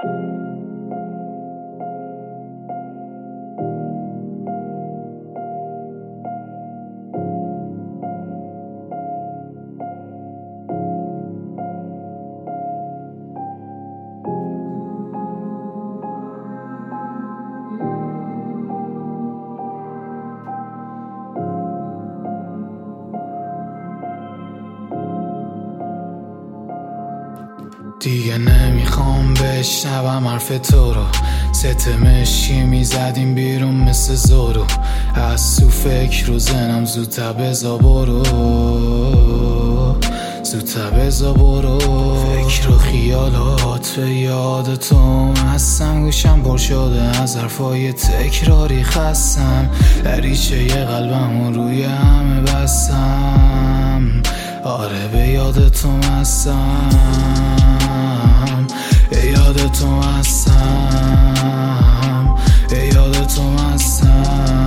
دیگه نمیخوام بشنوم حرف تو رو، ستمشی میزدیم بیرون مثل زورو. از تو فکر رو زنم زودتر بزا برو، زودتر بزا برو. فکر و خیالات به یاد تو هستم، گوشم پر شده از حرفای تکراری خستم. دریچه یه قلبم روی همه بستم، آره به یاد تو هستم، به یاد تو هستم، به یاد تو هستم.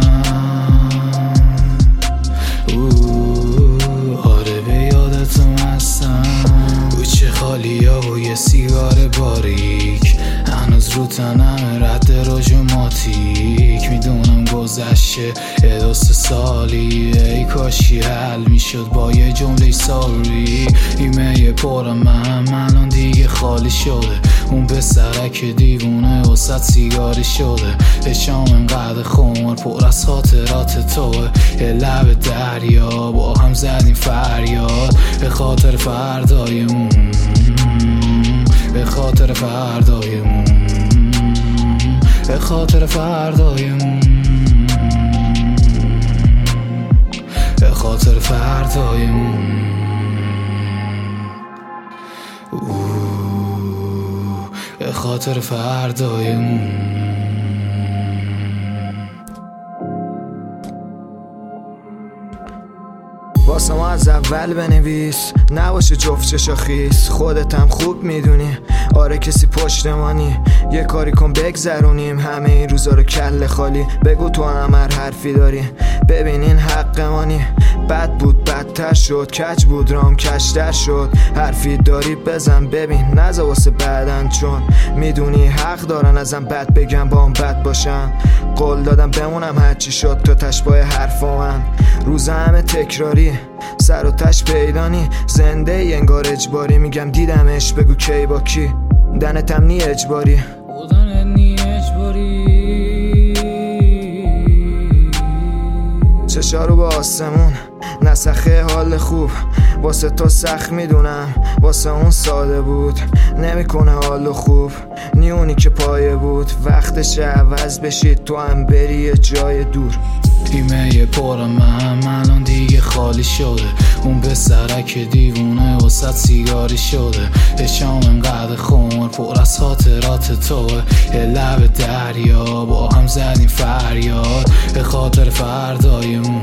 آره به یاد تو هستم. کوچه خالی ها و یه سیگار باریک، هنوز رو تنم رد رجوماتیک. میدونم گذشته یه دو سه سالی، ای کاشی حل میشد با یه جمله ساری. ایمه پرم من الان دیگه خالی شده، اون پسرک دیوونه وسط سیگاری شده. چشام انقدر خمر پر از خاطرات توه، یه لب دریا با هم زدیم فریاد. به خاطر فردایمون، به خاطر فردایمون، به خاطر فردایمون، به خاطر فردایمون. به خاطر فردایمون. واسه ما از اول بنویس، نباشه جفت چشا خیس. خودت هم خوب میدونی، آره کسی پشتمانی. یه کاری کن بگذرونیم همه این روزا رو کله خالی. بگو تو هم هر حرفی داری، ببین این حق مانی. بد بود بدتر شد، کج بود رام کشتر شد. حرفی داری بزن ببین، نزا واسه بعدن، چون میدونی حق دارن ازم بد بگم با هم بد باشم. قول دادم بمونم هرچی شد تا تشباه حرفا من. روز همه تکراری، سر و تش پیدانی. زنده ای انگار اجباری، میگم دیدمش بگو کی با کی. دنتم نی اجباری، بودنت نی اجباری. چشا رو به آسمون، نسخه حال خوب. واسه تو سخت میدونم، واسه اون ساده بود. نمیکنه حالو خوب، نیونی که پایه بود. وقتش عوض بشید تو هم بری یه جای دور. ایمه پرم من الان دیگه خالی شده، اون پسرک دیوونه وسط سیگاری شده. چشام انقدر خمر پر از خاطرات توه، یه لب دریا با هم زدیم فریاد. به خاطر فردایمون،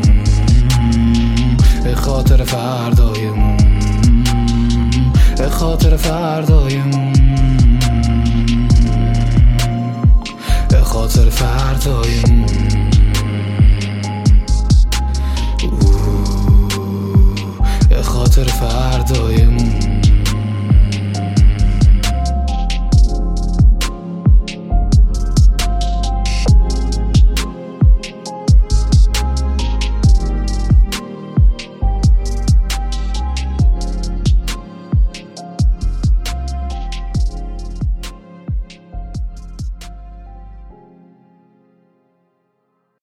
به خاطر فردایمون، به خاطر فردایمون، به خاطر فردایمون. به خاطر فردایمون.